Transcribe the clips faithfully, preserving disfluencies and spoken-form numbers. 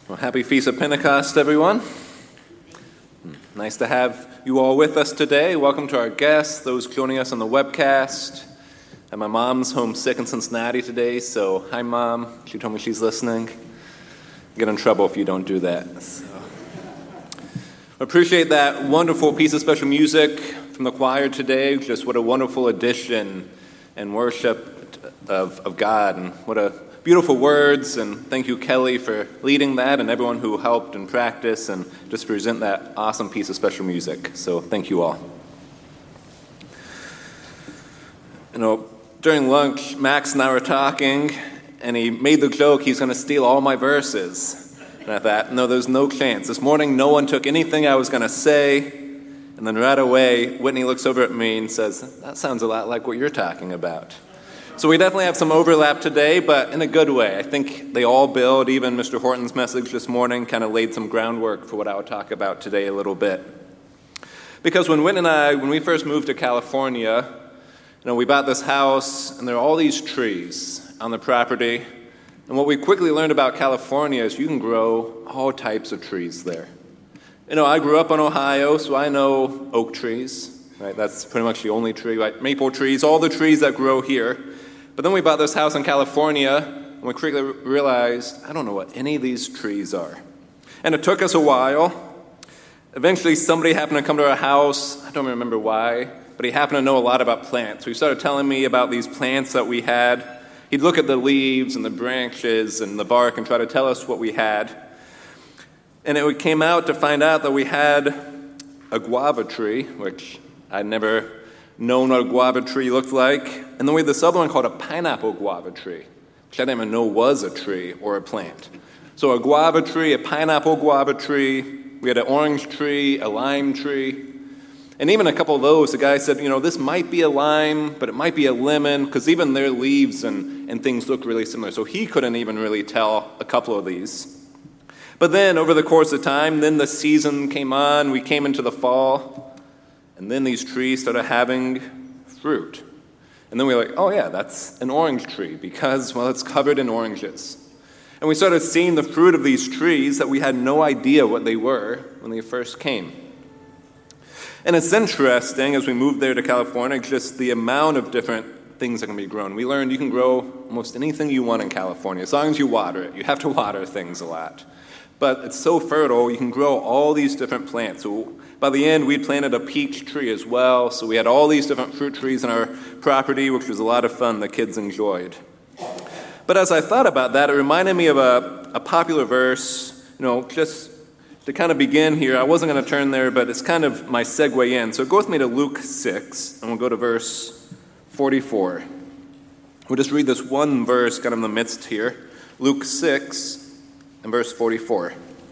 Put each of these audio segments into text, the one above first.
Well, happy Feast of Pentecost, everyone. Nice to have you all with us today. Welcome to our guests, those joining us on the webcast. And my mom's homesick in Cincinnati today, so hi, Mom. She told me she's listening. Get in trouble if you don't do that. So. Appreciate that wonderful piece of special music from the choir today. Just what a wonderful addition and worship of, of God, and what a beautiful words, and thank you, Kelly, for leading that, and everyone who helped and practiced and just present that awesome piece of special music. So thank you all. You know, during lunch, Max and I were talking, and he made the joke he's going to steal all my verses. And I thought, no, there's no chance. This morning, no one took anything I was going to say, and then right away, Whitney looks over at me and says, that sounds a lot like what you're talking about. So we definitely have some overlap today, but in a good way. I think they all build. Even Mister Horton's message this morning kind of laid some groundwork for what I would talk about today a little bit. Because when Whitney and I, when we first moved to California, you know, we bought this house, and there are all these trees on the property. And what we quickly learned about California is you can grow all types of trees there. You know, I grew up in Ohio, so I know oak trees, right? That's pretty much the only tree, right? Maple trees, all the trees that grow here. But then we bought this house in California, and we quickly realized, I don't know what any of these trees are. And it took us a while. Eventually, somebody happened to come to our house. I don't remember why, but he happened to know a lot about plants. So he started telling me about these plants that we had. He'd look at the leaves and the branches and the bark and try to tell us what we had. And it came out to find out that we had a guava tree, which I'd never known what a guava tree looked like. And then we had this other one called a pineapple guava tree, which I didn't even know was a tree or a plant. So a guava tree, a pineapple guava tree, we had an orange tree, a lime tree. And even a couple of those, the guy said, you know, this might be a lime, but it might be a lemon, because even their leaves and, and things look really similar. So he couldn't even really tell a couple of these. But then over the course of time, then the season came on, we came into the fall, and then these trees started having fruit. And then we were like, oh yeah, that's an orange tree because, well, it's covered in oranges. And we started seeing the fruit of these trees that we had no idea what they were when they first came. And it's interesting, as we moved there to California, just the amount of different things that can be grown. We learned you can grow almost anything you want in California, as long as you water it. You have to water things a lot. But it's so fertile, you can grow all these different plants. So by the end, we'd planted a peach tree as well, so we had all these different fruit trees on our property, which was a lot of fun the kids enjoyed. But as I thought about that, it reminded me of a, a popular verse, you know, just to kind of begin here. I wasn't going to turn there, but it's kind of my segue in. So go with me to Luke six, and we'll go to verse forty-four. We'll just read this one verse kind of in the midst here. Luke six and verse forty-four.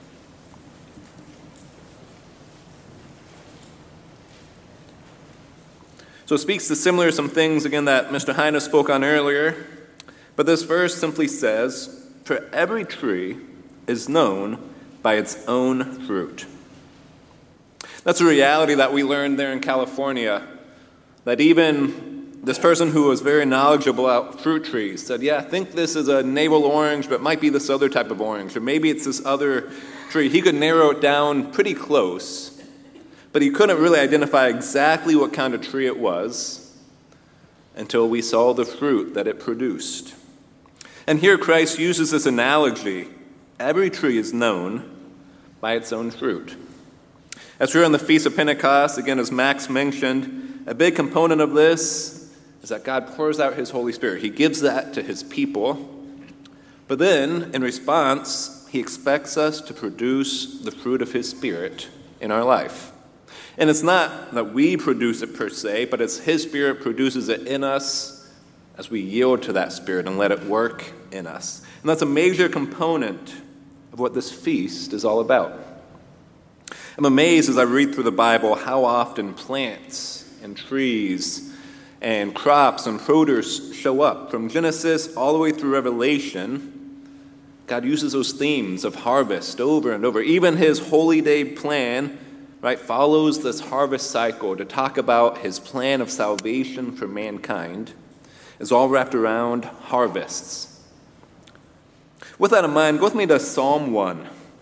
So it speaks to similar some things, again, that Mister Heine spoke on earlier. But this verse simply says, for every tree is known by its own fruit. That's a reality that we learned there in California, that even this person who was very knowledgeable about fruit trees said, yeah, I think this is a navel orange, but it might be this other type of orange, or maybe it's this other tree. He could narrow it down pretty close, but he couldn't really identify exactly what kind of tree it was until we saw the fruit that it produced. And here Christ uses this analogy. Every tree is known by its own fruit. As we're on the Feast of Pentecost, again, as Max mentioned, a big component of this is that God pours out his Holy Spirit. He gives that to his people. But then, in response, he expects us to produce the fruit of his Spirit in our life. And it's not that we produce it per se, but it's his Spirit produces it in us as we yield to that Spirit and let it work in us. And that's a major component of what this feast is all about. I'm amazed as I read through the Bible how often plants and trees and crops and produce show up. From Genesis all the way through Revelation, God uses those themes of harvest over and over. Even his Holy Day plan, right, follows this harvest cycle to talk about his plan of salvation for mankind. It's all wrapped around harvests. With that in mind, go with me to Psalm one.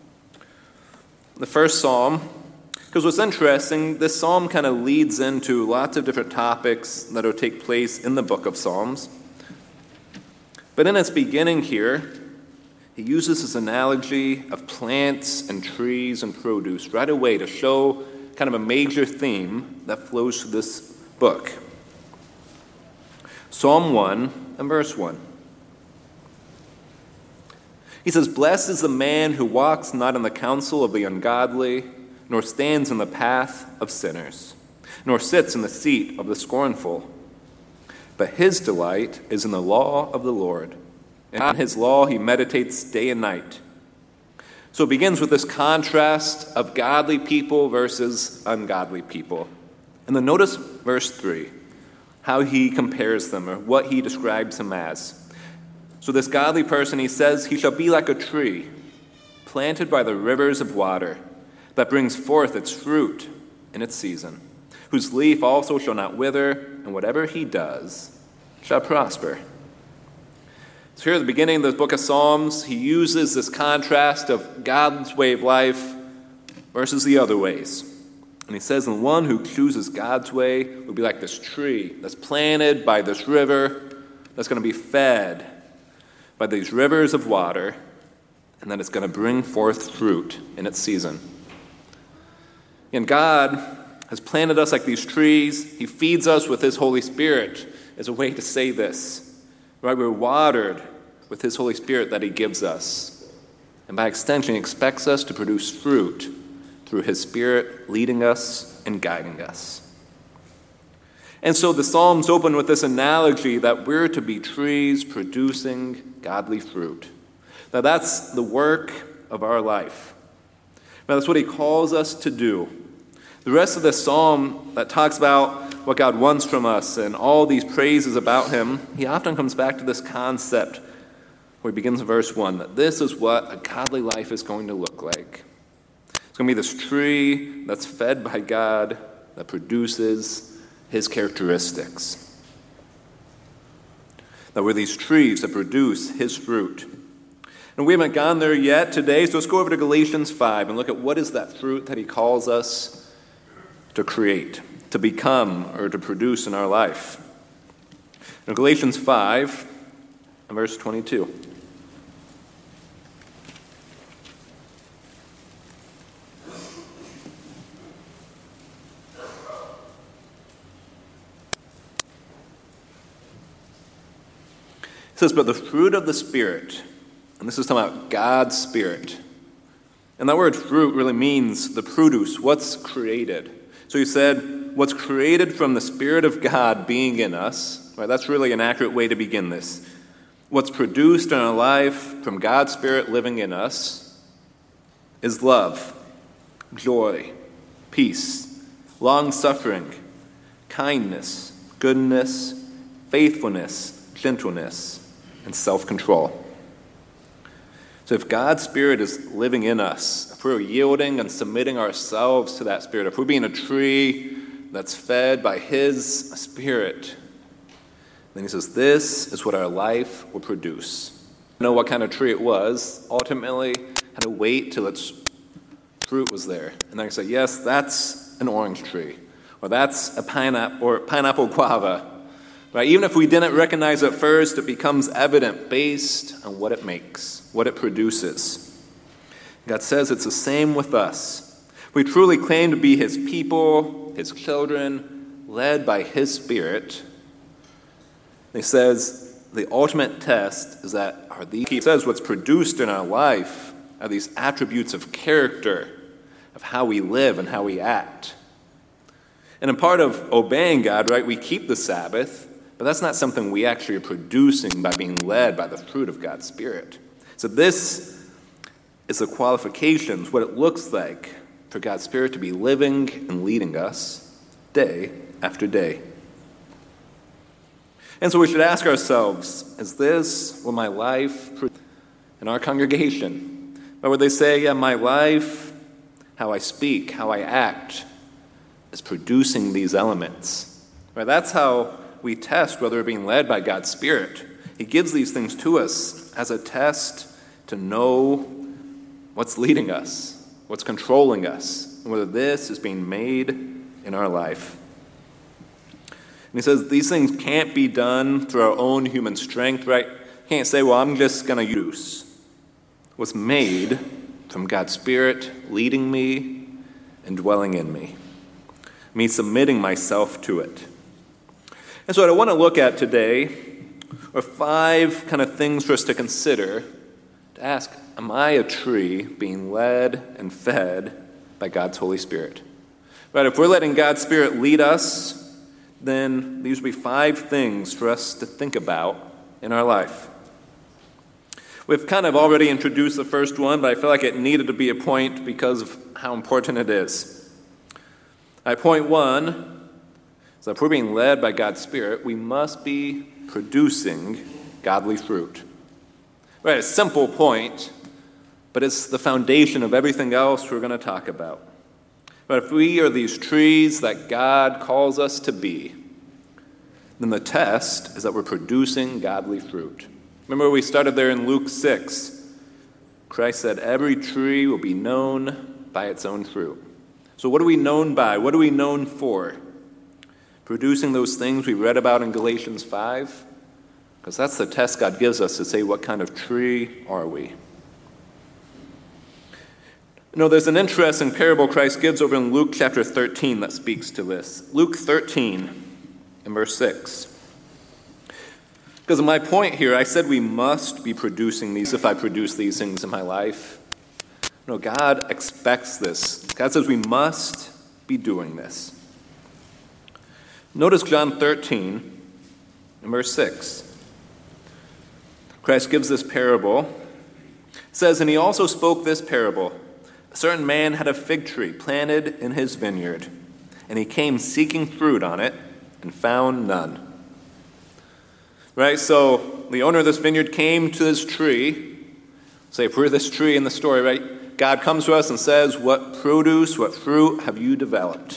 the first psalm, because what's interesting, this psalm kind of leads into lots of different topics that will take place in the book of Psalms. But in its beginning here, he uses this analogy of plants and trees and produce right away to show kind of a major theme that flows through this book. Psalm one and verse one. He says, "Blessed is the man who walks not in the counsel of the ungodly, nor stands in the path of sinners, nor sits in the seat of the scornful. But his delight is in the law of the Lord, and on his law he meditates day and night." So it begins with this contrast of godly people versus ungodly people. And then notice verse three, how he compares them, or what he describes them as. So this godly person, he says, he shall be like a tree planted by the rivers of water, that brings forth its fruit in its season, whose leaf also shall not wither, and whatever he does shall prosper. So here at the beginning of the book of Psalms, he uses this contrast of God's way of life versus the other ways. And he says, the one who chooses God's way will be like this tree that's planted by this river, that's going to be fed by these rivers of water, and then it's going to bring forth fruit in its season. And God has planted us like these trees. He feeds us with his Holy Spirit as a way to say this. Right? We're watered with his Holy Spirit that he gives us. And by extension, he expects us to produce fruit through his Spirit leading us and guiding us. And so the Psalms open with this analogy that we're to be trees producing godly fruit. Now that's the work of our life. Now that's what he calls us to do. The rest of this psalm that talks about what God wants from us and all these praises about him, he often comes back to this concept where he begins in verse one, that this is what a godly life is going to look like. It's going to be this tree that's fed by God, that produces his characteristics. That we're these trees that produce his fruit. And we haven't gone there yet today, so let's go over to Galatians five and look at what is that fruit that he calls us to create, to become, or to produce in our life. In Galatians five, verse twenty-two. It says, "But the fruit of the Spirit," and this is talking about God's Spirit. And that word fruit really means the produce, what's created. So he said, what's created from the Spirit of God being in us, right? That's really an accurate way to begin this. What's produced in our life from God's Spirit living in us is love, joy, peace, long-suffering, kindness, goodness, faithfulness, gentleness, and self-control. So if God's Spirit is living in us, if we're yielding and submitting ourselves to that Spirit, if we're being a tree that's fed by his Spirit, then he says, this is what our life will produce. I know what kind of tree it was. Ultimately, had to wait till its fruit was there. And then I say, yes, that's an orange tree. Or that's a pineapple or pineapple guava. Right? Even if we didn't recognize it first, it becomes evident based on what it makes, what it produces. God says it's the same with us. We truly claim to be his people, his children, led by his Spirit. He says the ultimate test is that are these, he says what's produced in our life are these attributes of character, of how we live and how we act. And in part of obeying God, right, we keep the Sabbath, but that's not something we actually are producing by being led by the fruit of God's Spirit. So this is the qualifications, what it looks like for God's Spirit to be living and leading us day after day. And so we should ask ourselves, is this what my life in our congregation? Or would they say, yeah, my life, how I speak, how I act, is producing these elements? Right? That's how we test whether we're being led by God's Spirit. He gives these things to us as a test to know what's leading us, what's controlling us, and whether this is being made in our life. And he says these things can't be done through our own human strength, right? You can't say, well, I'm just going to use what's made from God's Spirit leading me and dwelling in me, me submitting myself to it. And so what I want to look at today are five kind of things for us to consider, to ask, am I a tree being led and fed by God's Holy Spirit? Right, if we're letting God's Spirit lead us, then these would be five things for us to think about in our life. We've kind of already introduced the first one, but I feel like it needed to be a point because of how important it is. Right, point one is that if we're being led by God's Spirit, we must be producing godly fruit. Right, a simple point, but it's the foundation of everything else we're going to talk about. But if we are these trees that God calls us to be, then the test is that we're producing godly fruit. Remember we started there in Luke six. Christ said, every tree will be known by its own fruit. So what are we known by? What are we known for? Producing those things we read about in Galatians five? Because that's the test God gives us to say, what kind of tree are we? You know, there's an interesting parable Christ gives over in Luke chapter thirteen that speaks to this. Luke thirteen, in verse six. Because my point here, I said we must be producing these if I produce these things in my life. No, God expects this. God says we must be doing this. Notice John thirteen, in verse six. Christ gives this parable. It says, and he also spoke this parable. A certain man had a fig tree planted in his vineyard, and he came seeking fruit on it and found none. Right, so the owner of this vineyard came to this tree. Say, if we're this tree in the story, right? God comes to us and says, what produce, what fruit have you developed?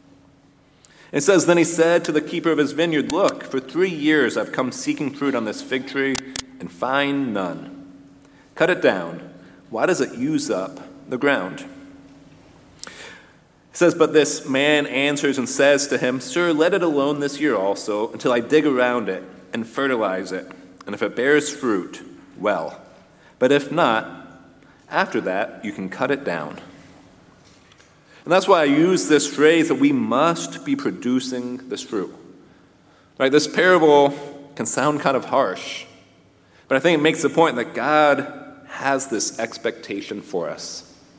It says, then he said to the keeper of his vineyard, look, for three years I've come seeking fruit on this fig tree and find none. Cut it down. Why does it use up the ground? It says, but this man answers and says to him, sir, let it alone this year also until I dig around it and fertilize it. And if it bears fruit, well. But if not, after that, you can cut it down. And that's why I use this phrase that we must be producing this fruit. Right? This parable can sound kind of harsh, but I think it makes the point that God has this expectation for us.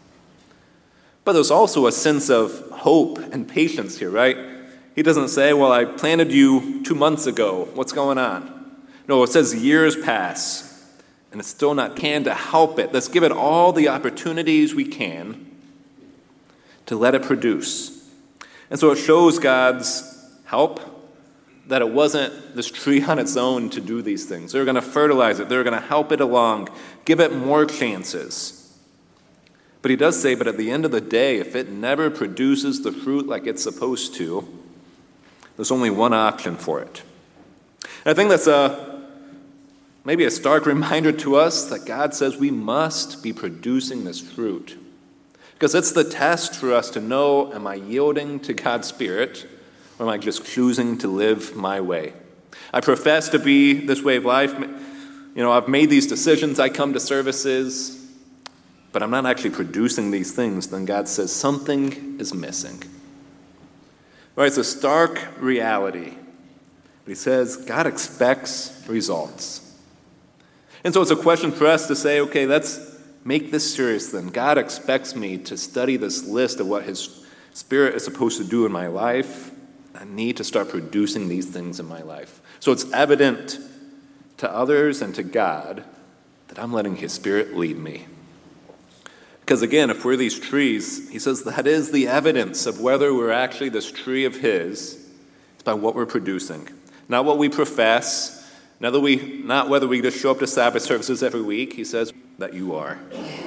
But there's also a sense of hope and patience here, right? He doesn't say, well, I planted you two months ago. What's going on? No, it says years pass, and it's still not can to help it. Let's give it all the opportunities we can to let it produce. And so it shows God's help that it wasn't this tree on its own to do these things. They're going to fertilize it. They're going to help it along, give it more chances. But he does say, but at the end of the day, if it never produces the fruit like it's supposed to, there's only one option for it. And I think that's a maybe a stark reminder to us that God says we must be producing this fruit. Because it's the test for us to know, am I yielding to God's Spirit, or am I just choosing to live my way? I profess to be this way of life. You know, I've made these decisions. I come to services, but I'm not actually producing these things. Then God says something is missing. Right? It's a stark reality. But he says God expects results. And so it's a question for us to say, okay, let's make this serious then. God expects me to study this list of what his Spirit is supposed to do in my life. I need to start producing these things in my life. So it's evident to others and to God that I'm letting his Spirit lead me. Because again, if we're these trees, he says that is the evidence of whether we're actually this tree of his. It's by what we're producing. Not what we profess, not, that we, not whether we just show up to Sabbath services every week. He says that you are.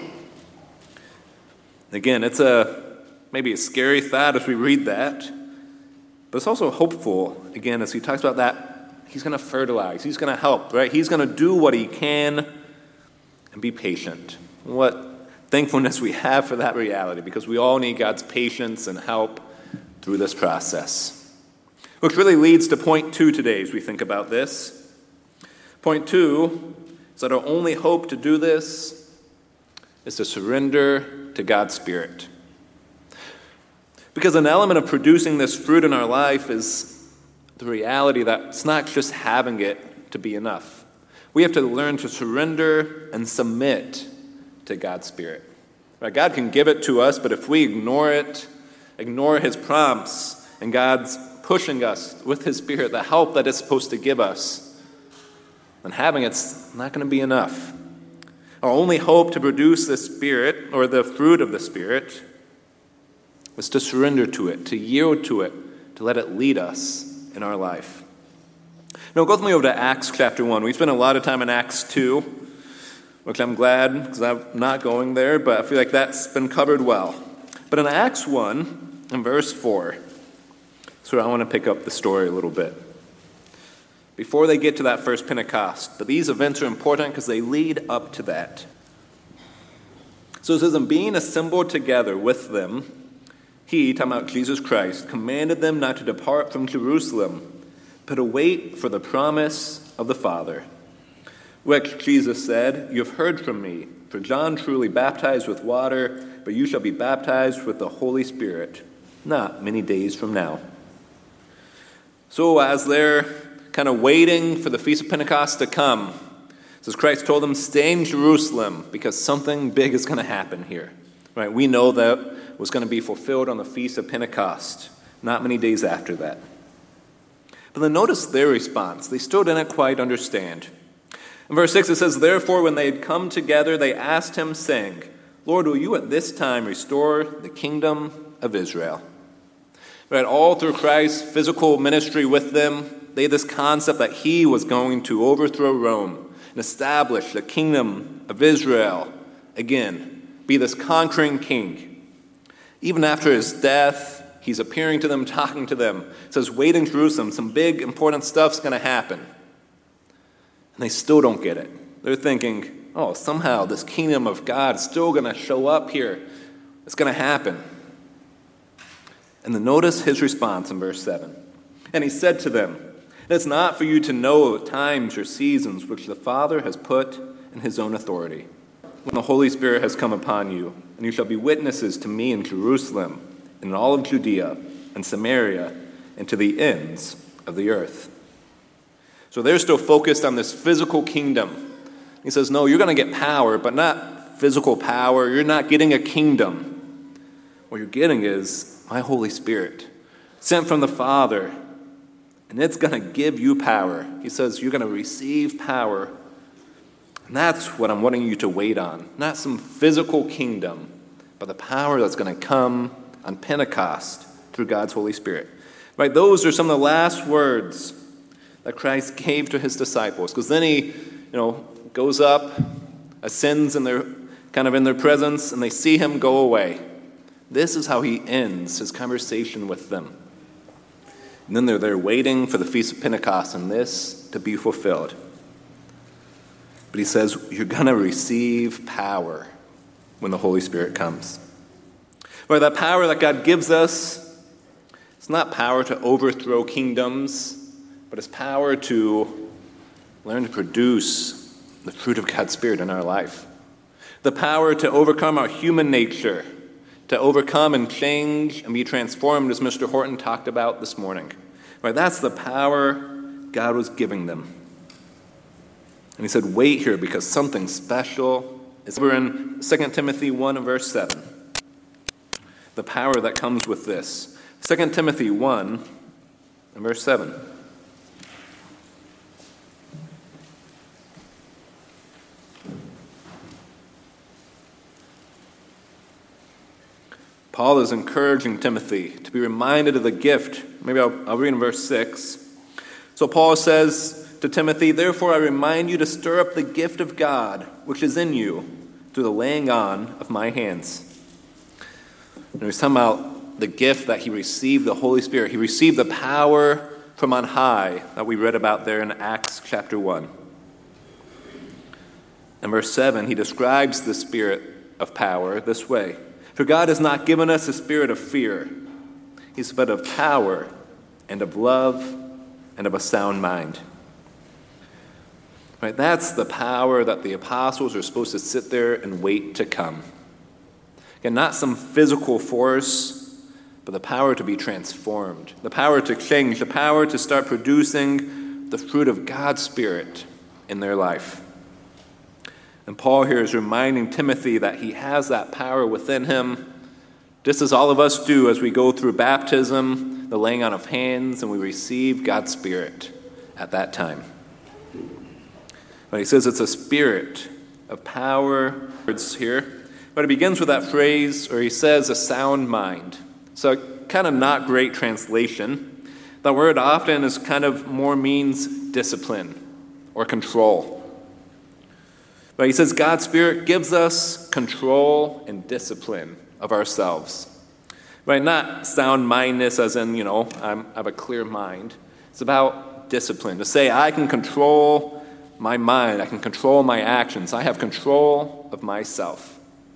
Again, it's a maybe a scary thought as we read that, but it's also hopeful, again, as he talks about that, he's going to fertilize, he's going to help, right? He's going to do what he can and be patient. What thankfulness we have for that reality, because we all need God's patience and help through this process. Which really leads to point two today as we think about this. Point two is that our only hope to do this is to surrender to God's Spirit. Because an element of producing this fruit in our life is the reality that it's not just having it to be enough. We have to learn to surrender and submit to God's Spirit. Right? God can give it to us, but if we ignore it, ignore his prompts, and God's pushing us with his Spirit, the help that it's supposed to give us, then having it's not going to be enough. Our only hope to produce the Spirit, or the fruit of the Spirit, is to surrender to it, to yield to it, to let it lead us in our life. Now, go with me over to Acts chapter one. We spent a lot of time in Acts two, which I'm glad, because I'm not going there, but I feel like that's been covered well. But in Acts one, in verse four, so I want to pick up the story a little bit. Before they get to that first Pentecost, but these events are important because they lead up to that. So it says, and being assembled together with them, he, talking about Jesus Christ, commanded them not to depart from Jerusalem, but to wait for the promise of the Father, which Jesus said, you have heard from me, for John truly baptized with water, but you shall be baptized with the Holy Spirit, not many days from now. So as they're kind of waiting for the Feast of Pentecost to come, says Christ told them, stay in Jerusalem, because something big is going to happen here. Right? We know that was going to be fulfilled on the Feast of Pentecost, not many days after that. But then notice their response. They still didn't quite understand. In verse six it says, therefore when they had come together, they asked him, saying, Lord, will you at this time restore the kingdom of Israel? Right, all through Christ's physical ministry with them, they had this concept that he was going to overthrow Rome and establish the kingdom of Israel again, be this conquering king. Even after his death, he's appearing to them, talking to them. It says, wait in Jerusalem, some big, important stuff's going to happen. And they still don't get it. They're thinking, oh, somehow this kingdom of God is still going to show up here. It's going to happen. And then notice his response in verse seven. And he said to them, it's not for you to know times or seasons which the Father has put in his own authority, when the Holy Spirit has come upon you, and you shall be witnesses to me in Jerusalem, and in all of Judea and Samaria, and to the ends of the earth. So they're still focused on this physical kingdom. He says, no, you're going to get power, but not physical power. You're not getting a kingdom. What you're getting is my Holy Spirit, sent from the Father, and it's going to give you power. He says you're going to receive power. And that's what I'm wanting you to wait on. Not some physical kingdom, but the power that's going to come on Pentecost through God's Holy Spirit. Right? Those are some of the last words that Christ gave to his disciples. Because then he, you know, goes up, ascends in their kind of in their presence, and they see him go away. This is how he ends his conversation with them. And then they're there waiting for the Feast of Pentecost and this to be fulfilled. But he says, you're going to receive power when the Holy Spirit comes. Right, that power that God gives us, it's not power to overthrow kingdoms, but it's power to learn to produce the fruit of God's Spirit in our life. The power to overcome our human nature, to overcome and change and be transformed, as Mister Horton talked about this morning. Right, that's the power God was giving them. And he said, wait here because something special is. We're in Second Timothy one and verse seven. The power that comes with this. Second Timothy one and verse seven. Paul is encouraging Timothy to be reminded of the gift. Maybe I'll, I'll read in verse six. So Paul says to Timothy, therefore I remind you to stir up the gift of God, which is in you, through the laying on of my hands. And he's talking about the gift that he received, the Holy Spirit. He received the power from on high that we read about there in Acts chapter one. In verse seven, he describes the Spirit of power this way. For God has not given us a spirit of fear. He's but of power and of love and of a sound mind. Right? That's the power that the apostles are supposed to sit there and wait to come. Again, not some physical force, but the power to be transformed, the power to change, the power to start producing the fruit of God's Spirit in their life. And Paul here is reminding Timothy that he has that power within him, just as all of us do as we go through baptism, the laying on of hands, and we receive God's Spirit at that time. But he says it's a spirit of power. Words here, but it begins with that phrase, or he says a sound mind. So kind of not great translation. The word often is kind of more means discipline or control. But he says God's Spirit gives us control and discipline of ourselves. Right? Not sound-mindedness as in, you know, I'm, I have a clear mind. It's about discipline. To say I can control my mind, I can control my actions. I have control of myself.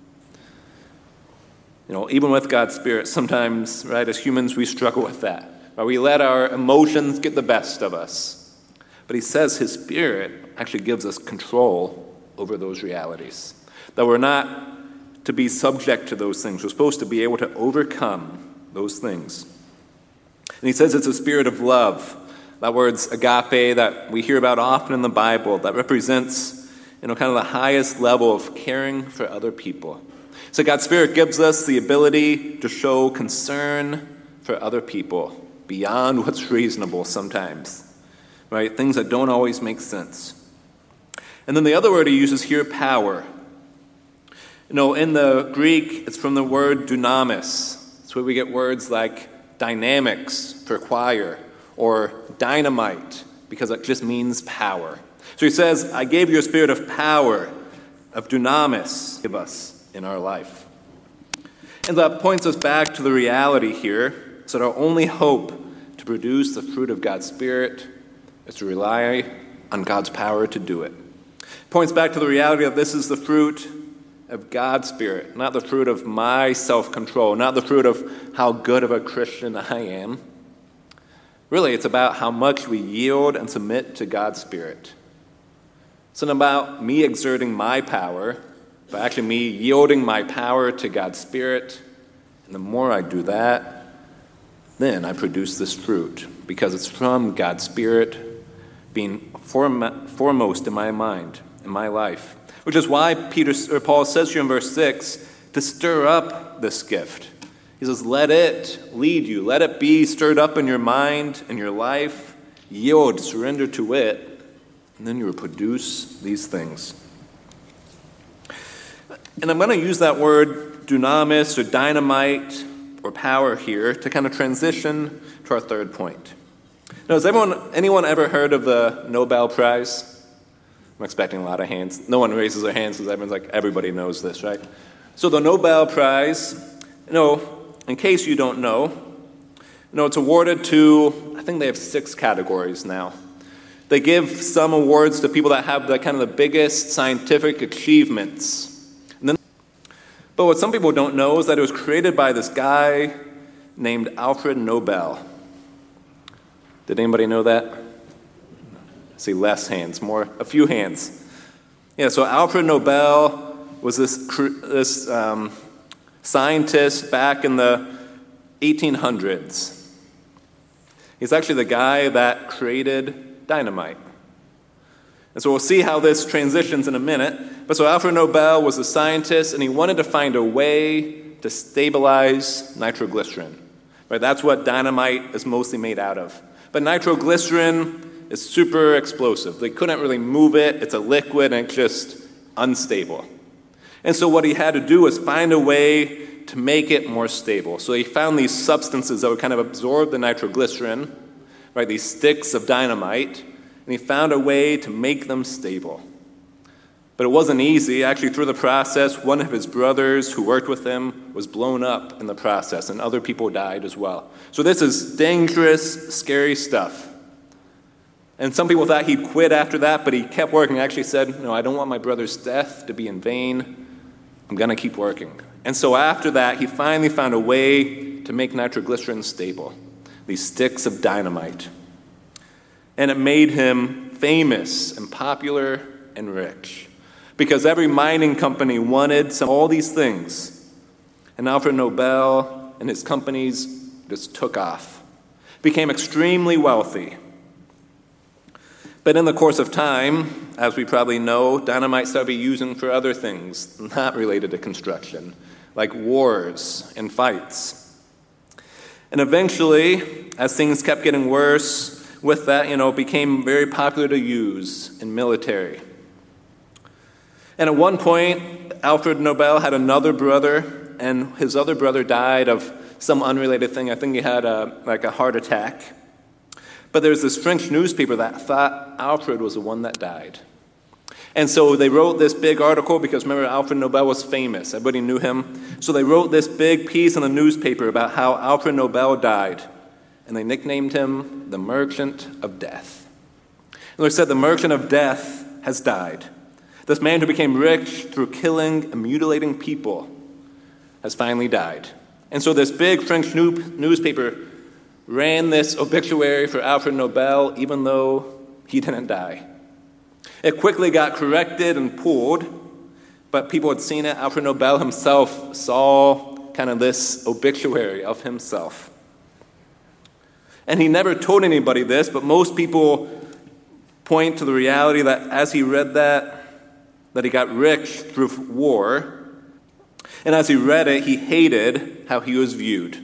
You know, even with God's Spirit, sometimes, right, as humans, we struggle with that. Right? We let our emotions get the best of us. But he says his Spirit actually gives us control over those realities. That we're not to be subject to those things. We're supposed to be able to overcome those things. And he says it's a spirit of love. That word's agape that we hear about often in the Bible that represents, you know, kind of the highest level of caring for other people. So God's Spirit gives us the ability to show concern for other people beyond what's reasonable sometimes, right? Things that don't always make sense. And then the other word he uses here, power. You know, in the Greek, it's from the word dunamis. It's where we get words like dynamics for choir or dynamite, because it just means power. So he says, I gave you a spirit of power, of dunamis, give us in our life. And that points us back to the reality here, so that our only hope to produce the fruit of God's Spirit is to rely on God's power to do it. Points back to the reality that this is the fruit of God's Spirit, not the fruit of my self-control, not the fruit of how good of a Christian I am. Really, it's about how much we yield and submit to God's Spirit. It's not about me exerting my power, but actually me yielding my power to God's Spirit. And the more I do that, then I produce this fruit, because it's from God's Spirit being foremost in my mind, in my life. Which is why Peter or Paul says here in verse six, to stir up this gift. He says, let it lead you. Let it be stirred up in your mind and your life. Yield, surrender to it, and then you will produce these things. And I'm going to use that word dunamis or dynamite or power here to kind of transition to our third point. Now, has everyone, anyone ever heard of the Nobel Prize? I'm expecting a lot of hands. No one raises their hands because everyone's like, everybody knows this, right? So the Nobel Prize, you know, in case you don't know, you know, it's awarded to, I think they have six categories now. They give some awards to people that have the kind of the biggest scientific achievements. And then, but what some people don't know is that it was created by this guy named Alfred Nobel. Did anybody know that? I see less hands, more, a few hands. Yeah, so Alfred Nobel was this, this um, scientist back in the eighteen hundreds. He's actually the guy that created dynamite. And so we'll see how this transitions in a minute. But so Alfred Nobel was a scientist, and he wanted to find a way to stabilize nitroglycerin. Right? That's what dynamite is mostly made out of. But nitroglycerin is super explosive. They couldn't really move it. It's a liquid, and it's just unstable. And so what he had to do was find a way to make it more stable. So he found these substances that would kind of absorb the nitroglycerin, right, these sticks of dynamite, and he found a way to make them stable. But it wasn't easy. Actually, through the process, one of his brothers who worked with him was blown up in the process, and other people died as well. So this is dangerous, scary stuff. And some people thought he'd quit after that, but he kept working. He actually said, no, I don't want my brother's death to be in vain. I'm going to keep working. And so after that, he finally found a way to make nitroglycerin stable, these sticks of dynamite. And it made him famous and popular and rich, because every mining company wanted some, all these things. And Alfred Nobel and his companies just took off, became extremely wealthy. But in the course of time, as we probably know, dynamite started being used for other things not related to construction, like wars and fights. And eventually, as things kept getting worse, with that, you know, it became very popular to use in military. And at one point, Alfred Nobel had another brother, and his other brother died of some unrelated thing. I think he had a, like a heart attack. But there's this French newspaper that thought Alfred was the one that died. And so they wrote this big article, because remember, Alfred Nobel was famous. Everybody knew him. So they wrote this big piece in the newspaper about how Alfred Nobel died. And they nicknamed him the Merchant of Death. And they said, the Merchant of Death has died. This man who became rich through killing and mutilating people has finally died. And so this big French new- newspaper ran this obituary for Alfred Nobel, even though he didn't die. It quickly got corrected and pulled, but people had seen it. Alfred Nobel himself saw kind of this obituary of himself. And he never told anybody this, but most people point to the reality that as he read that, that he got rich through war. And as he read it, he hated how he was viewed.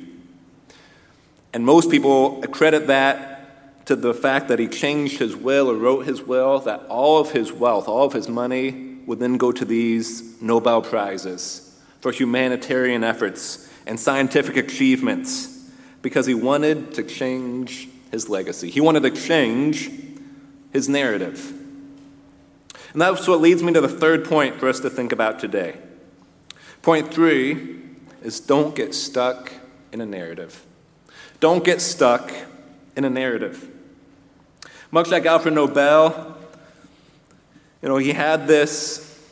And most people accredit that to the fact that he changed his will or wrote his will, that all of his wealth, all of his money would then go to these Nobel Prizes for humanitarian efforts and scientific achievements, because he wanted to change his legacy. He wanted to change his narrative. And that's what leads me to the third point for us to think about today. Point three is don't get stuck in a narrative. Don't get stuck in a narrative. Much like Alfred Nobel, you know, he had this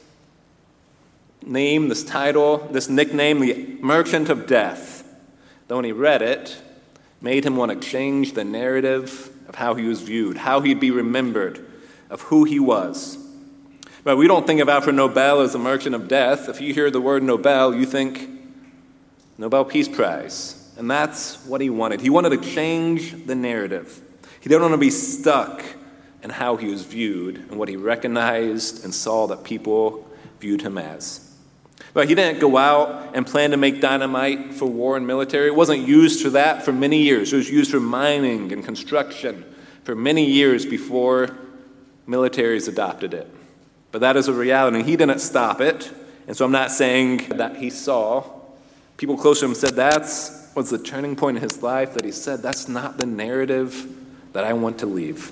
name, this title, this nickname, the Merchant of Death. That when he read it, made him want to change the narrative of how he was viewed, how he'd be remembered, of who he was. But we don't think of Alfred Nobel as the Merchant of Death. If you hear the word Nobel, you think Nobel Peace Prize. And that's what he wanted. He wanted to change the narrative. He didn't want to be stuck in how he was viewed and what he recognized and saw that people viewed him as. But he didn't go out and plan to make dynamite for war and military. It wasn't used for that for many years. It was used for mining and construction for many years before militaries adopted it. But that is a reality, and he didn't stop it. And so I'm not saying that he saw. People close to him said that's was the turning point in his life, that he said, that's not the narrative that I want to leave.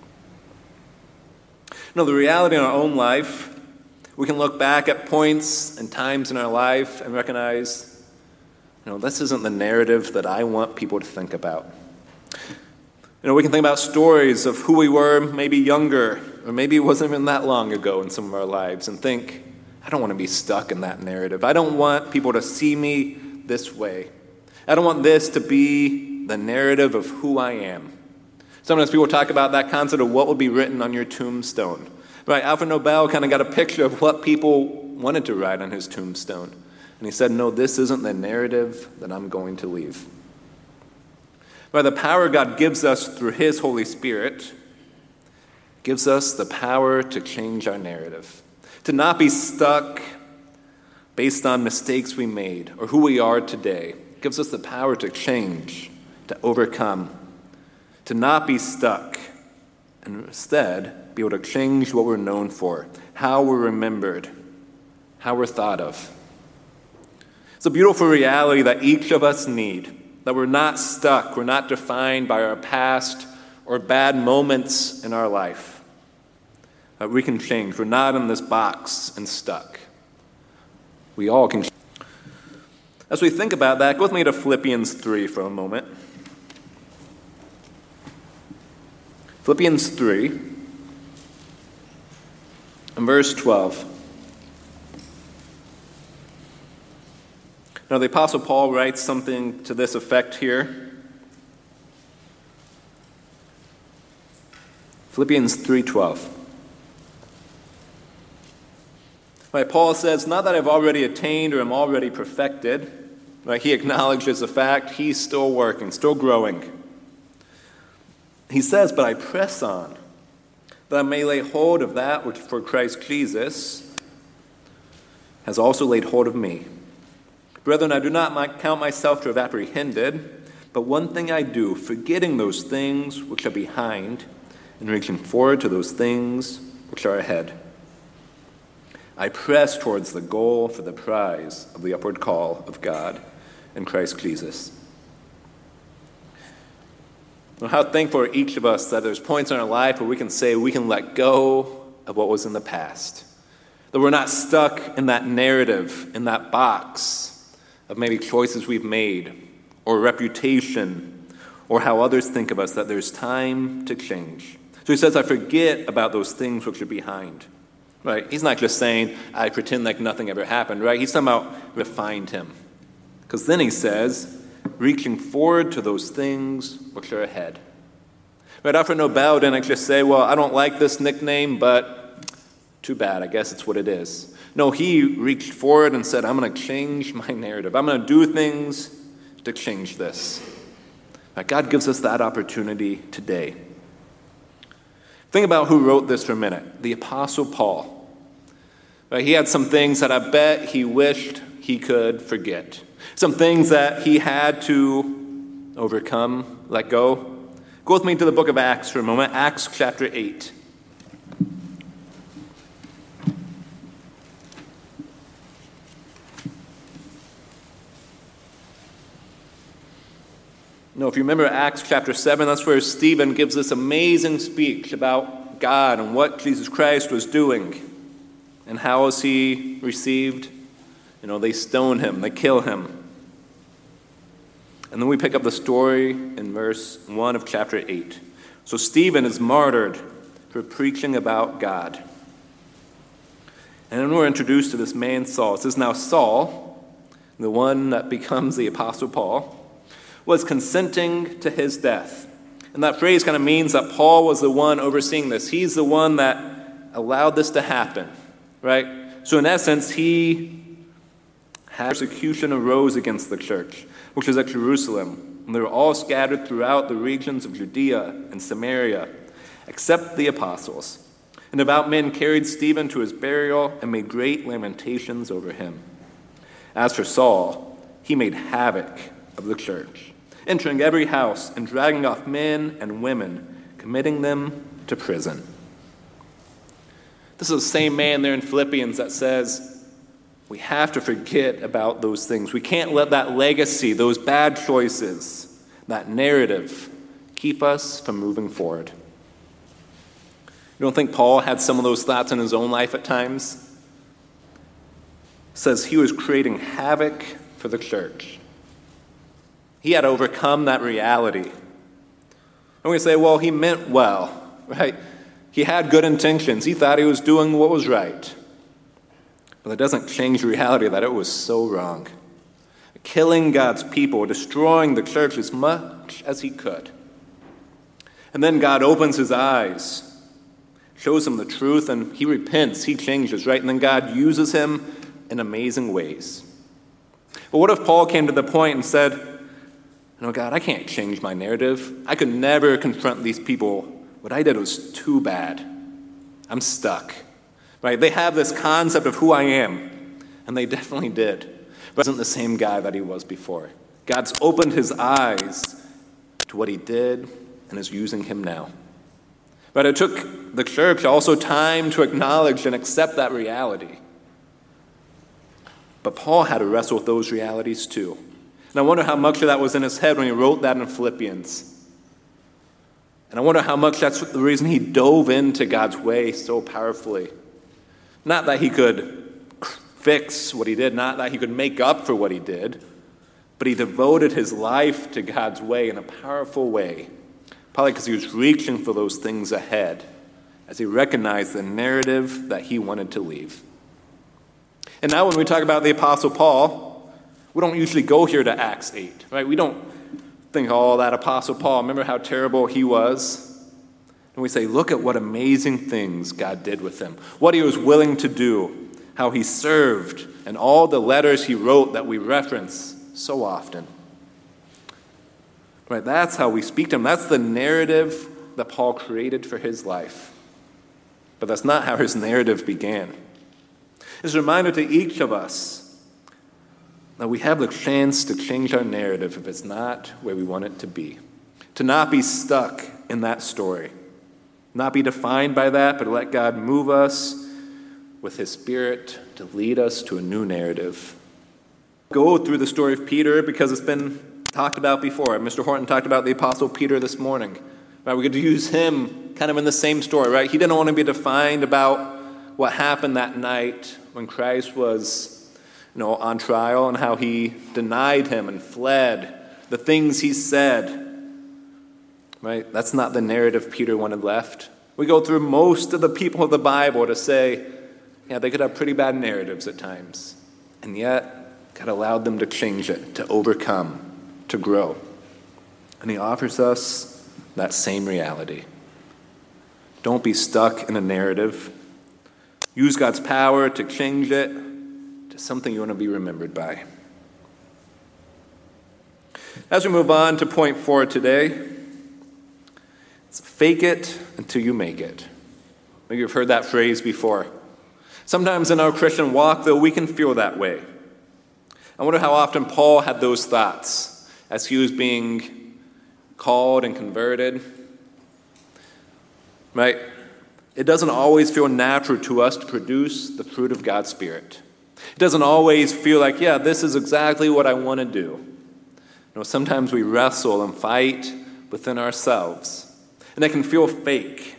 No, the reality in our own life, we can look back at points and times in our life and recognize, you know, this isn't the narrative that I want people to think about. You know, we can think about stories of who we were maybe younger, or maybe it wasn't even that long ago in some of our lives, and think, I don't want to be stuck in that narrative. I don't want people to see me this way. I don't want this to be the narrative of who I am. Sometimes people talk about that concept of what will be written on your tombstone. Right, Alfred Nobel kind of got a picture of what people wanted to write on his tombstone. And he said, no, this isn't the narrative that I'm going to leave. By the power God gives us through his Holy Spirit, gives us the power to change our narrative. To not be stuck based on mistakes we made or who we are today. It gives us the power to change, to overcome. To not be stuck, and instead be able to change what we're known for, how we're remembered, how we're thought of. It's a beautiful reality that each of us need, that we're not stuck, we're not defined by our past or bad moments in our life. That we can change. We're not in this box and stuck. We all can change. As we think about that, go with me to Philippians three for a moment. Philippians three. In verse twelve, Now, the Apostle Paul writes something to this effect here. Philippians three twelve. Right, Paul says, not that I've already attained or am already perfected. Right, he acknowledges the fact he's still working, still growing. He says, but I press on, that I may lay hold of that which for Christ Jesus has also laid hold of me. Brethren, I do not count myself to have apprehended, but one thing I do, forgetting those things which are behind, and reaching forward to those things which are ahead. I press towards the goal for the prize of the upward call of God in Christ Jesus. Well, how thankful are each of us that there's points in our life where we can say we can let go of what was in the past. That we're not stuck in that narrative, in that box of maybe choices we've made, or reputation, or how others think of us, that there's time to change. So he says, I forget about those things which are behind. Right? He's not just saying, I pretend like nothing ever happened, right? He's talking about refined him. Because then he says, reaching forward to those things which are ahead. Right? Alfred Nobel didn't just say, well, I don't like this nickname, but too bad, I guess it's what it is. No, he reached forward and said, I'm going to change my narrative. I'm going to do things to change this. Right? God gives us that opportunity today. Think about who wrote this for a minute. The Apostle Paul. Right? He had some things that I bet he wished he could forget. Some things that he had to overcome, let go. Go with me to the book of Acts for a moment. Acts chapter eight. No, if you remember Acts chapter seven, that's where Stephen gives this amazing speech about God and what Jesus Christ was doing. And how was he received? You know, they stone him, they kill him. And then we pick up the story in verse one of chapter eight. So Stephen is martyred for preaching about God. And then we're introduced to this man Saul. It says, now Saul, the one that becomes the Apostle Paul, was consenting to his death. And that phrase kind of means that Paul was the one overseeing this. He's the one that allowed this to happen, right? So in essence, he had persecution arose against the church, which was at Jerusalem. And they were all scattered throughout the regions of Judea and Samaria, except the apostles. And devout men carried Stephen to his burial and made great lamentations over him. As for Saul, he made havoc of the church, entering every house and dragging off men and women, committing them to prison. This is the same man there in Philippians that says we have to forget about those things. We can't let that legacy, those bad choices, that narrative, keep us from moving forward. You don't think Paul had some of those thoughts in his own life at times? It says he was creating havoc for the church. He had to overcome that reality. And we say, well, he meant well, right? He had good intentions. He thought he was doing what was right. But that doesn't change the reality that it was so wrong. Killing God's people, destroying the church as much as he could. And then God opens his eyes, shows him the truth, and he repents, he changes, right? And then God uses him in amazing ways. But what if Paul came to the point and said, no, God, I can't change my narrative. I could never confront these people. What I did was too bad. I'm stuck. Right? They have this concept of who I am, and they definitely did. But he wasn't the same guy that he was before. God's opened his eyes to what he did and is using him now. But it took the church also time to acknowledge and accept that reality. But Paul had to wrestle with those realities too. And I wonder how much of that was in his head when he wrote that in Philippians. And I wonder how much that's the reason he dove into God's way so powerfully. Not that he could fix what he did, not that he could make up for what he did, but he devoted his life to God's way in a powerful way. Probably because he was reaching for those things ahead as he recognized the narrative that he wanted to leave. And now when we talk about the Apostle Paul, We don't usually go here to Acts eight, right? We don't think, oh, that Apostle Paul, remember how terrible he was? And we say, look at what amazing things God did with him, what he was willing to do, how he served, and all the letters he wrote that we reference so often. Right? That's how we speak to him. That's the narrative that Paul created for his life. But that's not how his narrative began. It's a reminder to each of us that we have the chance to change our narrative if it's not where we want it to be. To not be stuck in that story. Not be defined by that, but let God move us with his Spirit to lead us to a new narrative. Go through the story of Peter because it's been talked about before. Mister Horton talked about the Apostle Peter this morning. Right, we could use him kind of in the same story, right? He didn't want to be defined about what happened that night when Christ was, you know, on trial and how he denied him and fled, the things he said. Right? That's not the narrative Peter wanted left. We go through most of the people of the Bible to say, yeah, they could have pretty bad narratives at times. And yet, God allowed them to change it, to overcome, to grow. And he offers us that same reality. Don't be stuck in a narrative. Use God's power to change it to something you want to be remembered by. As we move on to point four today, it's fake it until you make it. Maybe you've heard that phrase before. Sometimes in our Christian walk, though, we can feel that way. I wonder how often Paul had those thoughts as he was being called and converted. Right? It doesn't always feel natural to us to produce the fruit of God's Spirit. It doesn't always feel like, yeah, this is exactly what I want to do. You know, sometimes we wrestle and fight within ourselves. And it can feel fake.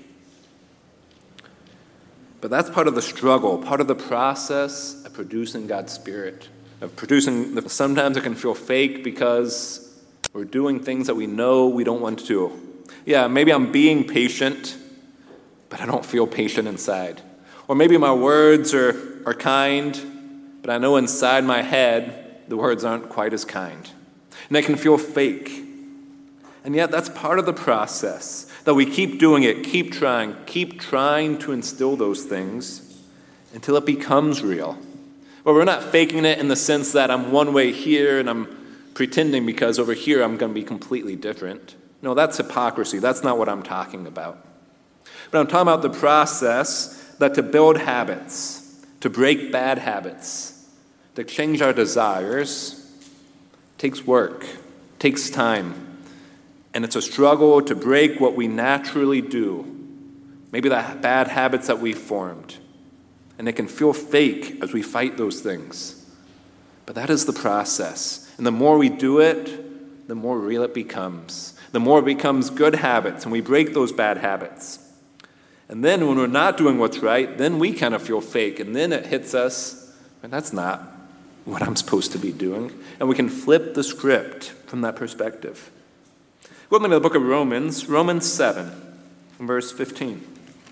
But that's part of the struggle, part of the process of producing God's Spirit. Of producing, the, sometimes it can feel fake because we're doing things that we know we don't want to do. Yeah, maybe I'm being patient, but I don't feel patient inside. Or maybe my words are, are kind, but I know inside my head the words aren't quite as kind. And it can feel fake. And yet that's part of the process, that we keep doing it, keep trying, keep trying to instill those things until it becomes real. But we're not faking it in the sense that I'm one way here and I'm pretending because over here I'm going to be completely different. No, that's hypocrisy. That's not what I'm talking about. But I'm talking about the process that to build habits, to break bad habits, to change our desires, takes work, takes time. And it's a struggle to break what we naturally do, maybe the bad habits that we formed. And it can feel fake as we fight those things. But that is the process. And the more we do it, the more real it becomes. The more it becomes good habits, and we break those bad habits. And then when we're not doing what's right, then we kind of feel fake. And then it hits us, and that's not what I'm supposed to be doing. And we can flip the script from that perspective. Go with me to the book of Romans, Romans seven, verse fifteen.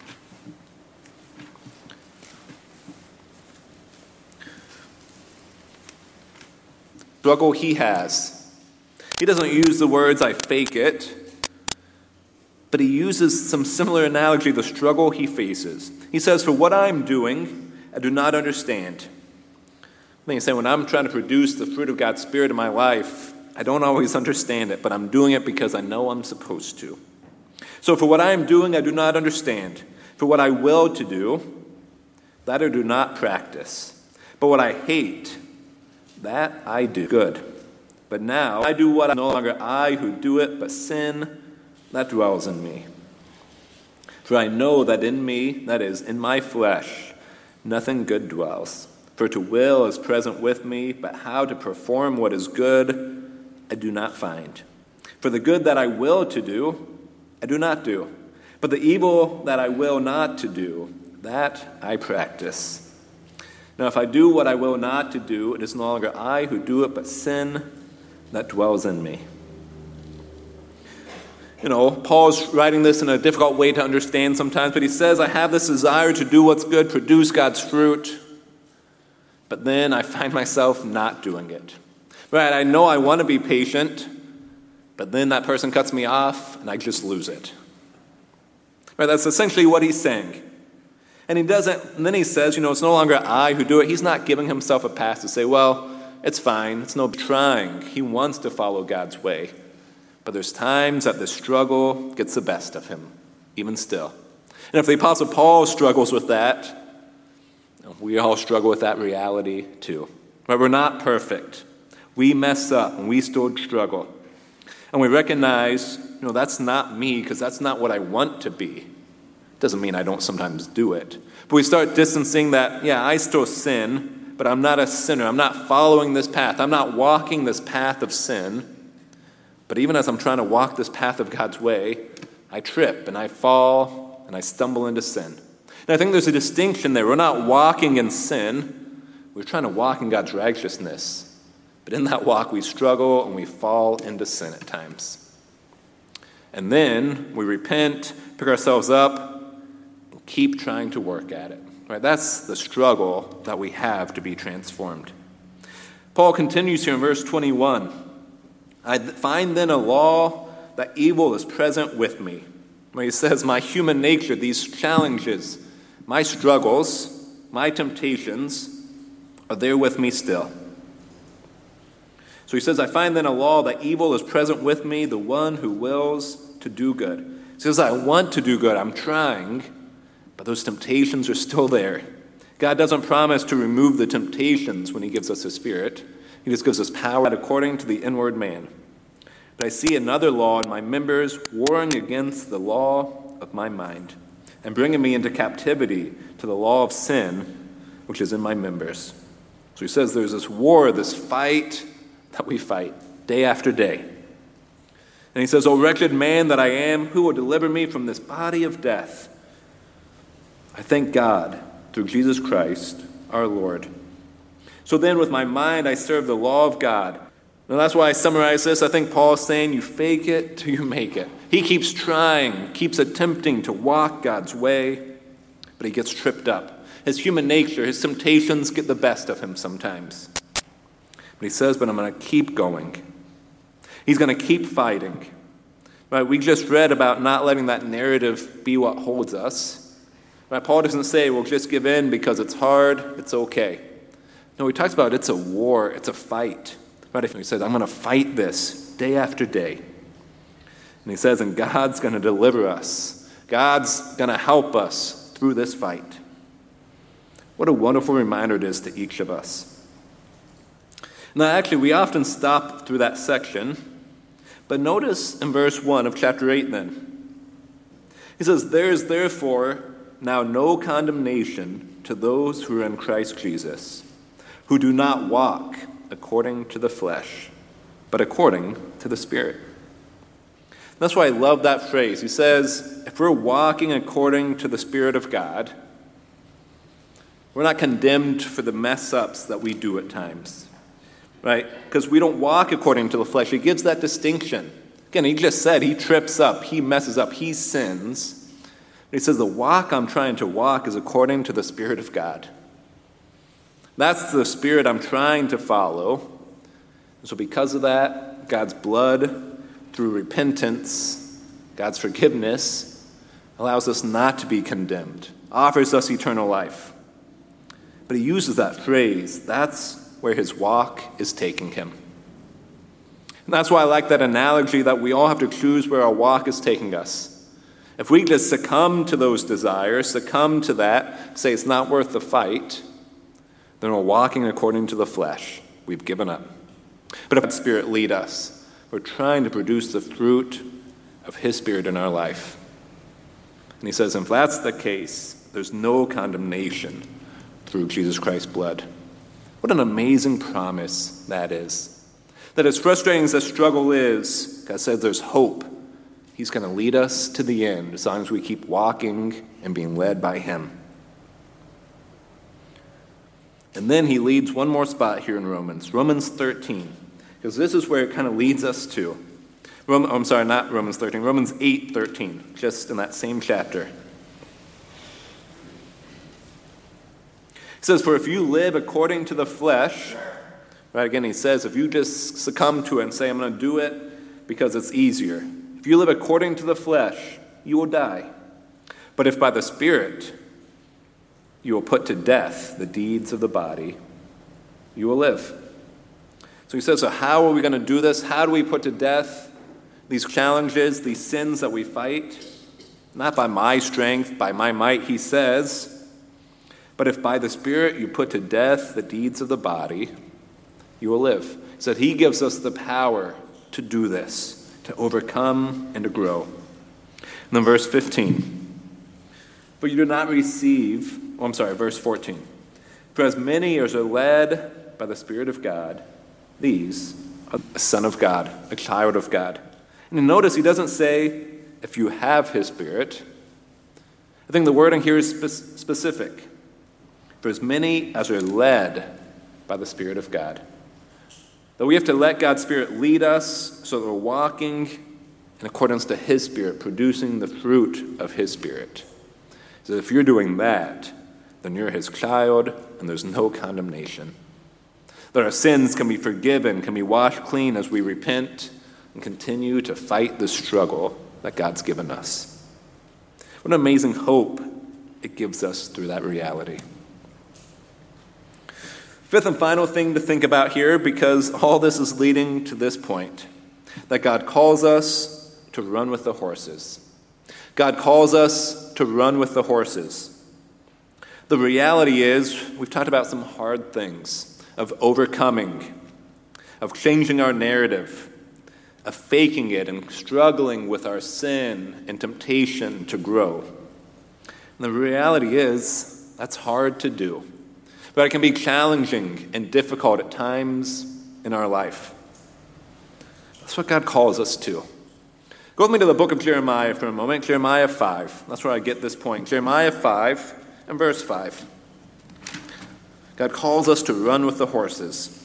Struggle he has. He doesn't use the words, I fake it, but he uses some similar analogy, the struggle he faces. He says, for what I'm doing, I do not understand. I think he's saying, when I'm trying to produce the fruit of God's Spirit in my life, I don't always understand it, but I'm doing it because I know I'm supposed to. So for what I am doing, I do not understand. For what I will to do, that I do not practice. But what I hate, that I do. Good. But now I do what I no longer I who do it, but sin that dwells in me. For I know that in me, that is, in my flesh, nothing good dwells. For to will is present with me, but how to perform what is good, I do not find. For the good that I will to do, I do not do. But the evil that I will not to do, that I practice. Now if I do what I will not to do, it is no longer I who do it, but sin that dwells in me. You know, Paul's writing this in a difficult way to understand sometimes, but he says, I have this desire to do what's good, produce God's fruit, but then I find myself not doing it. Right, I know I want to be patient, but then that person cuts me off and I just lose it. Right, that's essentially what he's saying. And he doesn't, and then he says, you know, it's no longer I who do it. He's not giving himself a pass to say, well, it's fine, it's no trying. He wants to follow God's way. But there's times that the struggle gets the best of him, even still. And if the Apostle Paul struggles with that, we all struggle with that reality too. But we're not perfect. We mess up and we still struggle. And we recognize, you know, that's not me because that's not what I want to be. Doesn't mean I don't sometimes do it. But we start distancing that, yeah, I still sin, but I'm not a sinner. I'm not following this path. I'm not walking this path of sin. But even as I'm trying to walk this path of God's way, I trip and I fall and I stumble into sin. And I think there's a distinction there. We're not walking in sin. We're trying to walk in God's righteousness. But in that walk, we struggle and we fall into sin at times. And then we repent, pick ourselves up, and keep trying to work at it. Right? That's the struggle that we have to be transformed. Paul continues here in verse twenty-one. I find then a law that evil is present with me. Where he says, my human nature, these challenges, my struggles, my temptations are there with me still. So he says, I find then a law that evil is present with me, the one who wills to do good. He says, I want to do good, I'm trying, but those temptations are still there. God doesn't promise to remove the temptations when he gives us his Spirit. He just gives us power according to the inward man. But I see another law in my members warring against the law of my mind and bringing me into captivity to the law of sin, which is in my members. So he says there's this war, this fight that we fight day after day. And he says, O wretched man that I am, who will deliver me from this body of death? I thank God through Jesus Christ, our Lord. So then with my mind I serve the law of God. And that's why I summarize this. I think Paul is saying you fake it till you make it. He keeps trying, keeps attempting to walk God's way, but he gets tripped up. His human nature, his temptations get the best of him sometimes. But he says, but I'm going to keep going. He's going to keep fighting. Right? We just read about not letting that narrative be what holds us. Right? Paul doesn't say, well, just give in because it's hard, it's okay. No, he talks about it's a war, it's a fight. Right? He says, I'm going to fight this day after day. And he says, and God's going to deliver us. God's going to help us through this fight. What a wonderful reminder it is to each of us. Now, actually, we often stop through that section, but notice in verse one of chapter eight then. He says, there is therefore now no condemnation to those who are in Christ Jesus, who do not walk according to the flesh, but according to the Spirit. That's why I love that phrase. He says, if we're walking according to the Spirit of God, we're not condemned for the mess-ups that we do at times. Right? Because we don't walk according to the flesh. He gives that distinction. Again, he just said he trips up, he messes up, he sins. He says the walk I'm trying to walk is according to the Spirit of God. That's the Spirit I'm trying to follow. So because of that, God's blood, through repentance, God's forgiveness, allows us not to be condemned, offers us eternal life. But he uses that phrase, that's where his walk is taking him. And that's why I like that analogy that we all have to choose where our walk is taking us. If we just succumb to those desires, succumb to that, say it's not worth the fight, then we're walking according to the flesh. We've given up. But if the Spirit lead us, we're trying to produce the fruit of his Spirit in our life. And he says, if that's the case, there's no condemnation through Jesus Christ's blood. What an amazing promise that is. That as frustrating as the struggle is, God says there's hope. He's going to lead us to the end as long as we keep walking and being led by him. And then he leads one more spot here in Romans, Romans thirteen, because this is where it kind of leads us to. Rom- I'm sorry, not Romans thirteen, Romans eight thirteen, just in that same chapter. It says, for if you live according to the flesh, Right? Again, he says, if you just succumb to it and say, I'm going to do it because it's easier. If you live according to the flesh, you will die. But if by the Spirit you will put to death the deeds of the body, you will live. So he says, so how are we going to do this? How do we put to death these challenges, these sins that we fight? Not by my strength, by my might, he says, but if by the Spirit you put to death the deeds of the body, you will live. He said he gives us the power to do this, to overcome and to grow. And then verse fifteen. But you do not receive, oh, I'm sorry, verse fourteen. For as many as are led by the Spirit of God, these are a son of God, a child of God. And notice he doesn't say, if you have his Spirit. I think the wording here is spe- specific. For as many as are led by the Spirit of God. That we have to let God's Spirit lead us so that we're walking in accordance to his Spirit, producing the fruit of his Spirit. So if you're doing that, then you're his child and there's no condemnation. That our sins can be forgiven, can be washed clean as we repent and continue to fight the struggle that God's given us. What an amazing hope it gives us through that reality. Fifth and final thing to think about here, because all this is leading to this point, that God calls us to run with the horses. God calls us to run with the horses. The reality is, we've talked about some hard things, of overcoming, of changing our narrative, of faking it and struggling with our sin and temptation to grow. And the reality is, that's hard to do. But it can be challenging and difficult at times in our life. That's what God calls us to. Go with me to the book of Jeremiah for a moment. Jeremiah five. That's where I get this point. Jeremiah five and verse five. God calls us to run with the horses.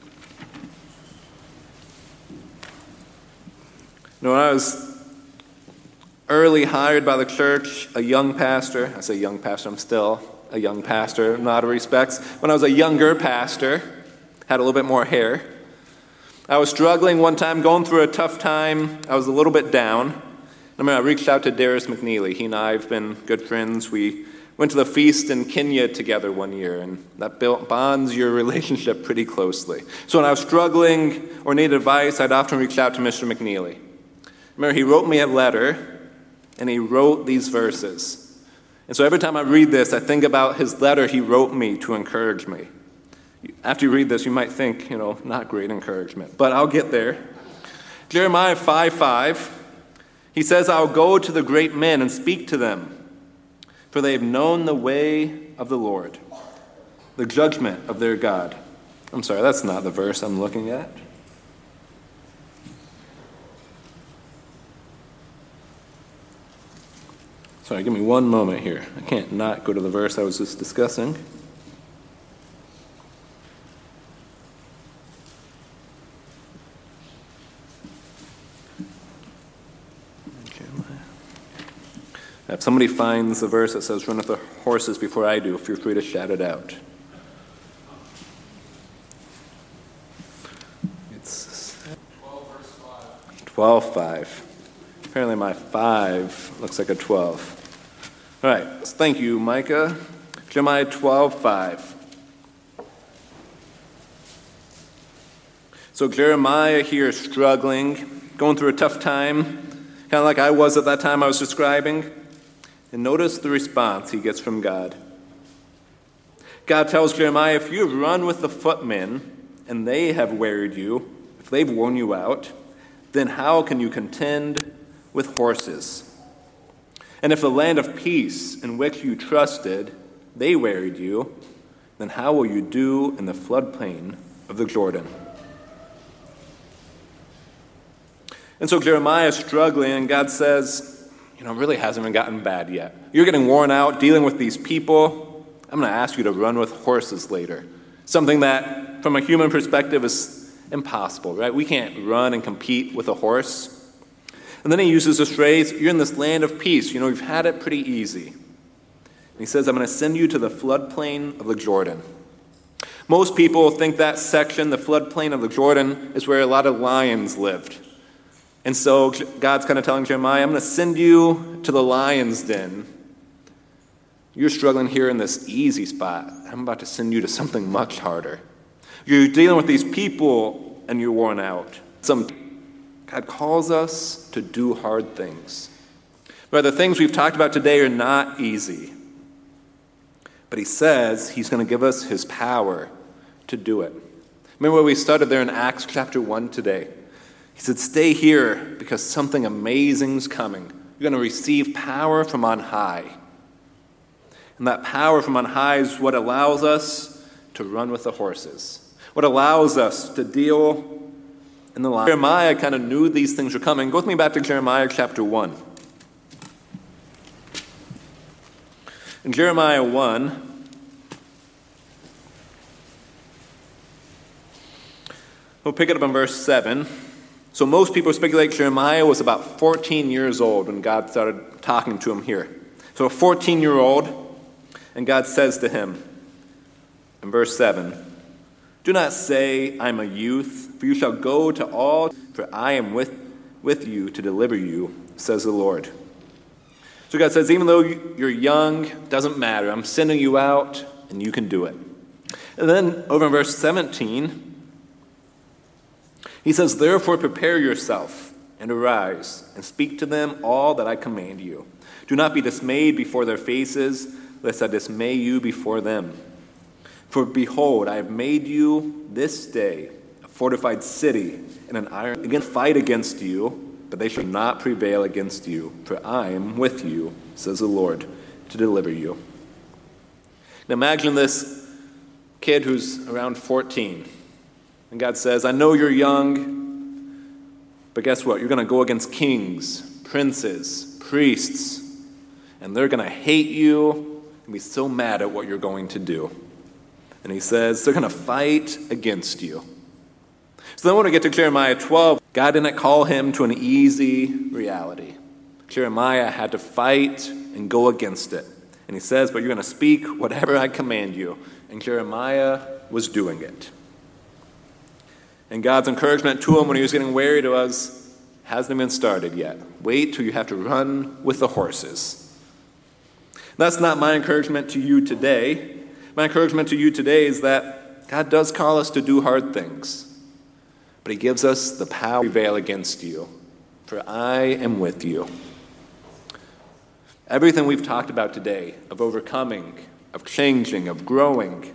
You know, when I was early hired by the church, a young pastor, I say young pastor, I'm still a young pastor in a lot of respects. When I was a younger pastor, had a little bit more hair, I was struggling one time, going through a tough time. I was a little bit down. I remember I reached out to Darius McNeely. He and I have been good friends. We went to the feast in Kenya together one year, and that built, bonds your relationship pretty closely. So when I was struggling or needed advice, I'd often reach out to Mister McNeely. Remember, he wrote me a letter, and he wrote these verses. And so every time I read this, I think about his letter he wrote me to encourage me. After you read this, you might think, you know, not great encouragement, but I'll get there. Jeremiah five five, he says, I'll go to the great men and speak to them, for they have known the way of the Lord, the judgment of their God. I'm sorry, that's not the verse I'm looking at. Sorry, give me one moment here. I can't not go to the verse I was just discussing. If somebody finds the verse that says, run with the horses before I do, feel free to shout it out. It's twelve, verse five. twelve, five. Apparently my five looks like a twelve. All right, thank you, Micah. Jeremiah twelve, five. So Jeremiah here is struggling, going through a tough time, kind of like I was at that time I was describing. And notice the response he gets from God. God tells Jeremiah, if you have run with the footmen, and they have wearied you, if they've worn you out, then how can you contend with horses? And if the land of peace in which you trusted, they wearied you, then how will you do in the floodplain of the Jordan? And so Jeremiah is struggling, and God says, you know, it really hasn't even gotten bad yet. You're getting worn out dealing with these people. I'm going to ask you to run with horses later. Something that, from a human perspective, is impossible, right? We can't run and compete with a horse. And then he uses this phrase, you're in this land of peace. You know, you've had it pretty easy. And he says, I'm going to send you to the floodplain of the Jordan. Most people think that section, the floodplain of the Jordan, is where a lot of lions lived. And so God's kind of telling Jeremiah, I'm going to send you to the lion's den. You're struggling here in this easy spot. I'm about to send you to something much harder. You're dealing with these people and you're worn out. Some God calls us to do hard things. But the things we've talked about today are not easy. But he says he's going to give us his power to do it. Remember what we started there in Acts chapter one today. He said, stay here because something amazing's coming. You're going to receive power from on high. And that power from on high is what allows us to run with the horses. What allows us to deal in the line. Jeremiah kind of knew these things were coming. Go with me back to Jeremiah chapter one. In Jeremiah one, we'll pick it up in verse seven. So most people speculate Jeremiah was about fourteen years old when God started talking to him here. So a fourteen-year-old, and God says to him in verse seven, do not say, I'm a youth, for you shall go to all, for I am with, with you to deliver you, says the Lord. So God says, even though you're young, doesn't matter. I'm sending you out, and you can do it. And then over in verse seventeen, he says, therefore prepare yourself and arise, and speak to them all that I command you. Do not be dismayed before their faces, lest I dismay you before them. For behold, I have made you this day a fortified city and an iron. Again, fight against you, but they shall not prevail against you. For I am with you, says the Lord, to deliver you. Now imagine this kid who's around fourteen. And God says, I know you're young, but guess what? You're going to go against kings, princes, priests, and they're going to hate you and be so mad at what you're going to do. And he says, they're going to fight against you. So then when we get to Jeremiah twelve, God didn't call him to an easy reality. Jeremiah had to fight and go against it. And he says, but you're going to speak whatever I command you. And Jeremiah was doing it. And God's encouragement to him when he was getting weary was, hasn't even started yet. Wait till you have to run with the horses. That's not my encouragement to you today. My encouragement to you today is that God does call us to do hard things, but he gives us the power to prevail against you, for I am with you. Everything we've talked about today, of overcoming, of changing, of growing,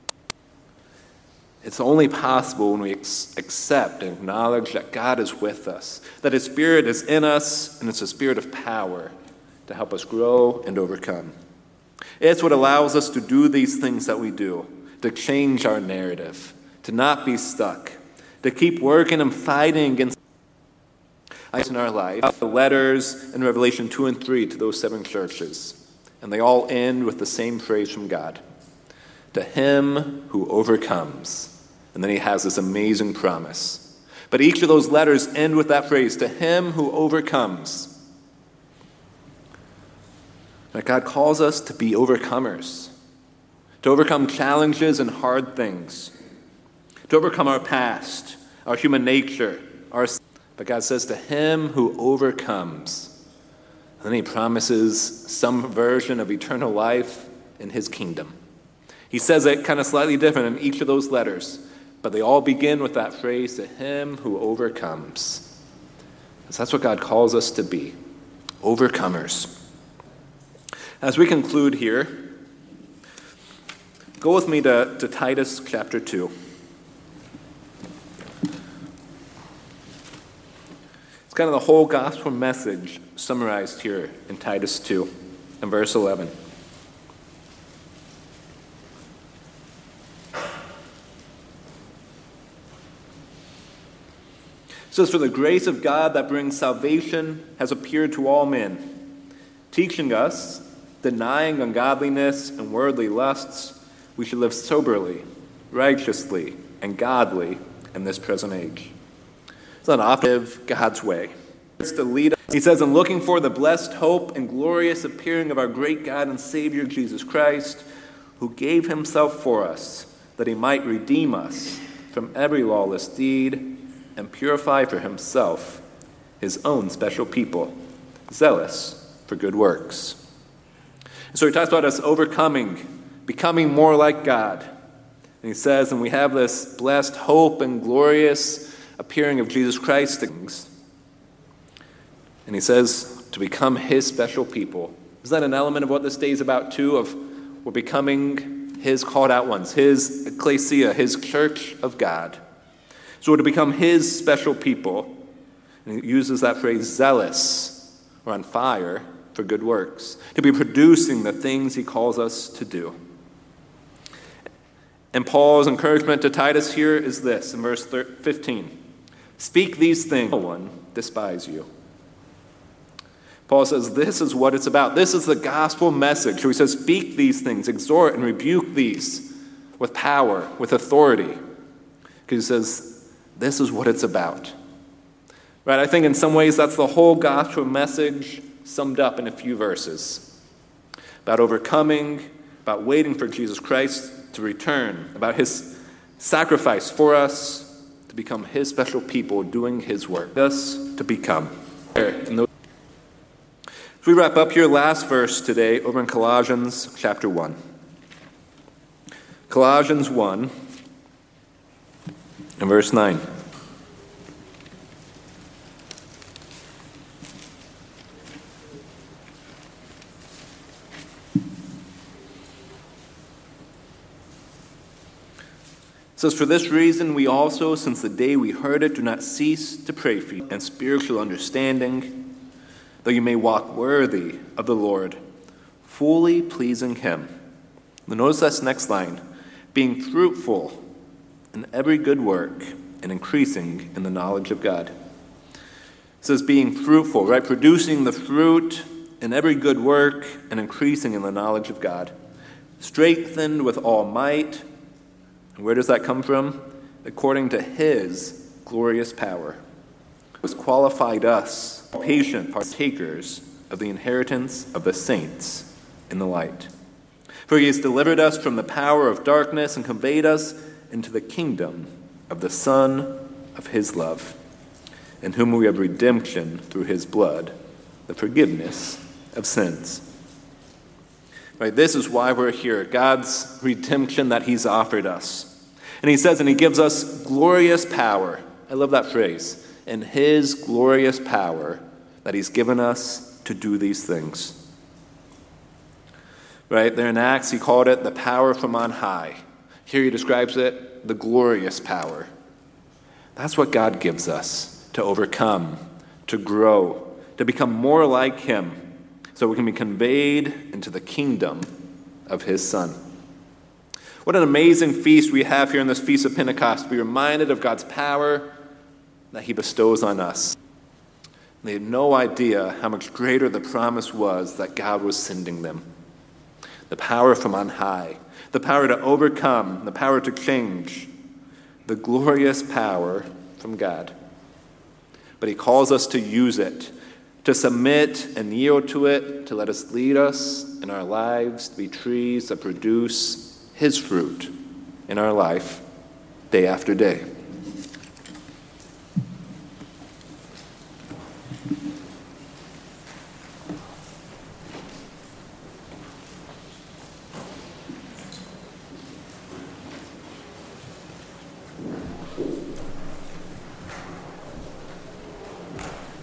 it's only possible when we accept and acknowledge that God is with us, that his Spirit is in us, and it's a spirit of power to help us grow and overcome. It's what allows us to do these things that we do, to change our narrative, to not be stuck, to keep working and fighting against in our life. The letters in Revelation two and three to those seven churches, and they all end with the same phrase from God, to him who overcomes. And then he has this amazing promise. But each of those letters end with that phrase, to him who overcomes. That God calls us to be overcomers, to overcome challenges and hard things, to overcome our past, our human nature, our sin. But God says, to him who overcomes. And then he promises some version of eternal life in his kingdom. He says it kind of slightly different in each of those letters, but they all begin with that phrase, to him who overcomes. Because that's what God calls us to be, overcomers. As we conclude here, go with me to, to Titus chapter two. It's kind of the whole gospel message summarized here in Titus two and verse eleven. It says, for the grace of God that brings salvation has appeared to all men, teaching us, denying ungodliness and worldly lusts, we should live soberly, righteously, and godly in this present age. It's not often live God's way. It's to lead us. He says, in looking for the blessed hope and glorious appearing of our great God and Savior Jesus Christ, who gave himself for us, that he might redeem us from every lawless deed and purify for himself his own special people, zealous for good works. And so he talks about us overcoming, becoming more like God. And he says, and we have this blessed hope and glorious appearing of Jesus Christ. And he says, to become his special people. Is that an element of what this day is about too? Of we're becoming his called out ones, his ecclesia, his church of God. So we're to become his special people. And he uses that phrase, zealous, or on fire for good works. To be producing the things he calls us to do. And Paul's encouragement to Titus here is this, in verse fifteen. Speak these things, no one despise you. Paul says this is what it's about. This is the gospel message. So he says, speak these things, exhort and rebuke these with power, with authority. Because he says, this is what it's about. Right? I think in some ways that's the whole gospel message summed up in a few verses. About overcoming, about waiting for Jesus Christ to return, about his sacrifice for us to become his special people doing his work. Us to become. As we wrap up here, last verse today over in Colossians chapter one. Colossians one and verse nine. It says, for this reason we also, since the day we heard it, do not cease to pray for you and spiritual understanding, though you may walk worthy of the Lord, fully pleasing him. Now notice this next line, being fruitful in every good work and increasing in the knowledge of God. It says being fruitful, right? Producing the fruit in every good work and increasing in the knowledge of God. Strengthened with all might. And where does that come from? According to his glorious power. Has qualified us, patient partakers of the inheritance of the saints in the light. For he has delivered us from the power of darkness and conveyed us into the kingdom of the Son of his love, in whom we have redemption through his blood, the forgiveness of sins. Right, this is why we're here, God's redemption that he's offered us. And he says, and he gives us glorious power. I love that phrase. And his glorious power that he's given us to do these things. Right, there in Acts he called it the power from on high. Here he describes it, the glorious power. That's what God gives us to overcome, to grow, to become more like him, so we can be conveyed into the kingdom of his Son. What an amazing feast we have here in this Feast of Pentecost. Be reminded of God's power that he bestows on us. They had no idea how much greater the promise was that God was sending them. The power from on high, the power to overcome, the power to change, the glorious power from God. But he calls us to use it, to submit and yield to it, to let us lead us in our lives to be trees that produce his fruit in our life day after day.